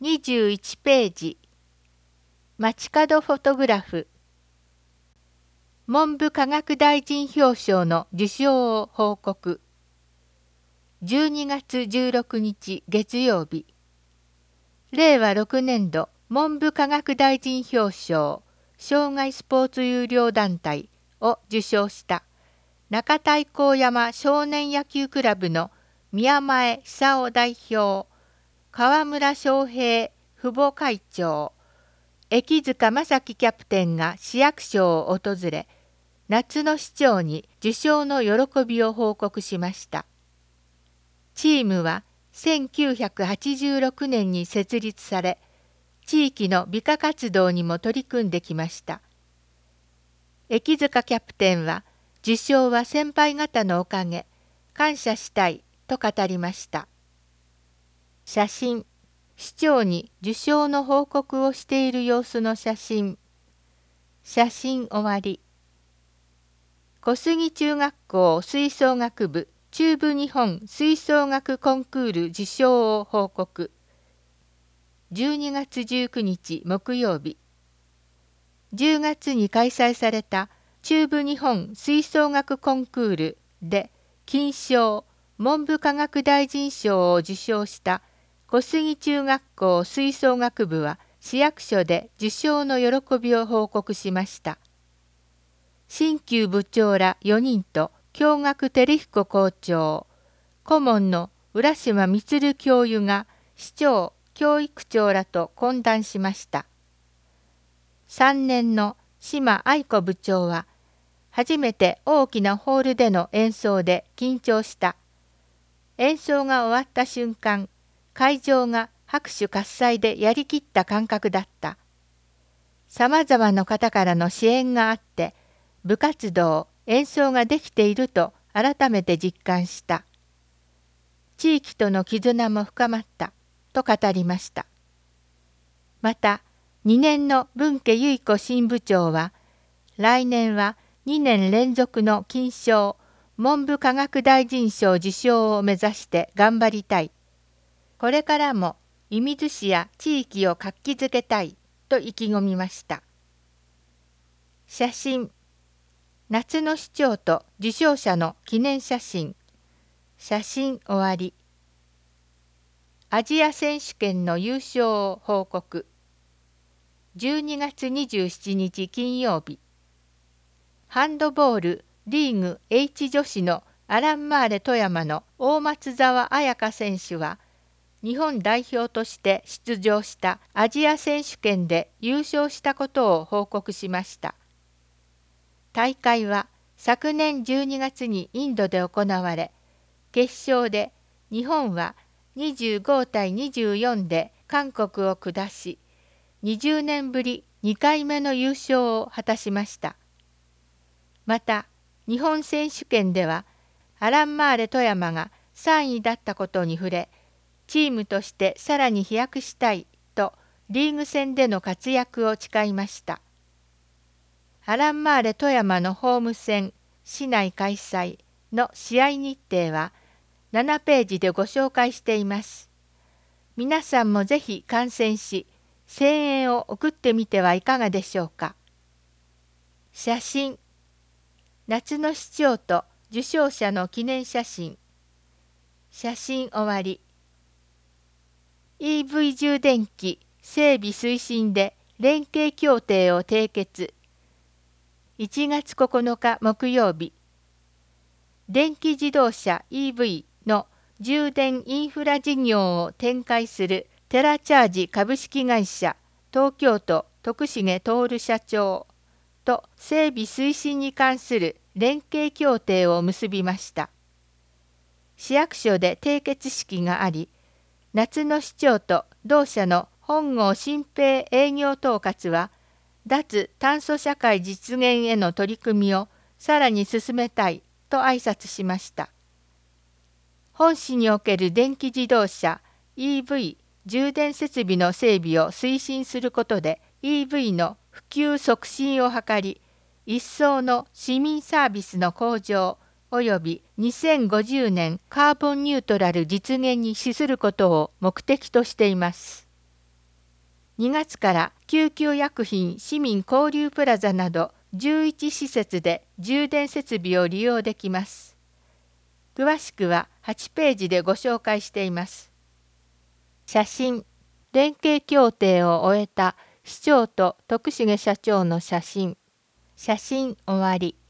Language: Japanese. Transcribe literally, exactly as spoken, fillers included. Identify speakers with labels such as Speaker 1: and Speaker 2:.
Speaker 1: にじゅういちページ、街角フォトグラフ。文部科学大臣表彰の受賞を報告。じゅうにがつじゅうろくにち月曜日、れいわろくねんど文部科学大臣表彰障害スポーツ有料団体を受賞した中太閤山少年野球クラブの宮前久夫代表、河村翔平父母会長、駅塚正樹キャプテンが市役所を訪れ、夏の市長に受賞の喜びを報告しました。チームはせんきゅうひゃくはちじゅうろくねんに設立され、地域の美化活動にも取り組んできました。駅塚キャプテンは、受賞は先輩方のおかげ、感謝したいと語りました。写真、市長に受賞の報告をしている様子の写真。写真終わり。小杉中学校吹奏楽部中部日本吹奏楽コンクール受賞を報告。じゅうにがつじゅうくにち木曜日。じゅうがつに開催された中部日本吹奏楽コンクールで金賞文部科学大臣賞を受賞した小杉中学校吹奏楽部は市役所で受賞の喜びを報告しました。新旧部長らよにんと教学照彦校長、顧問の浦島充教諭が市長、教育長らと懇談しました。さんねんの島愛子部長は、初めて大きなホールでの演奏で緊張した。演奏が終わった瞬間、会場が拍手喝采でやりきった感覚だった。さまざまな方からの支援があって、部活動、演奏ができていると改めて実感した。地域との絆も深まったと語りました。また、にねんの文家由衣子新部長は、来年はにねん連続の金賞、文部科学大臣賞受賞を目指して頑張りたい。これからも射水市や地域を活気づけたいと意気込みました。写真。夏の市長と受賞者の記念写真。写真終わり。アジア選手権の優勝を報告。じゅうにがつにじゅうしちにち金曜日。ハンドボールリーグ H 女子のアランマーレ富山の大松沢彩香選手は、日本代表として出場したアジア選手権で優勝したことを報告しました。大会は昨年じゅうにがつにインドで行われ、決勝で日本はにじゅうごたいにじゅうよんで韓国を下し、にじゅうねんぶりにかいめの優勝を果たしました。また、日本選手権ではアランマーレ富山がさんいだったことに触れ、チームとしてさらに飛躍したいとリーグ戦での活躍を誓いました。アランマーレ富山のホーム戦、市内開催の試合日程はななページでご紹介しています。皆さんもぜひ観戦し、声援を送ってみてはいかがでしょうか。写真。夏の市長と受賞者の記念写真。写真終わり。イーブイ 充電器整備推進で連携協定を締結。いちがつここのか木曜日。電気自動車 イーブイ の充電インフラ事業を展開するテラチャージ株式会社東京都徳重徹社長と整備推進に関する連携協定を結びました。市役所で締結式があり、夏の市長と同社の本郷新平営業統括は、脱炭素社会実現への取り組みをさらに進めたいと挨拶しました。本市における電気自動車 イーブイ 充電設備の整備を推進することで イーブイ の普及促進を図り、一層の市民サービスの向上及びにせんごじゅうねんカーボンニュートラル実現に資することを目的としています。 にがつから救急薬品市民交流プラザなどじゅういち施設で充電設備を利用できます。詳しくははちページでご紹介しています。写真、連携協定を終えた市長と徳重社長の写真。写真終わり。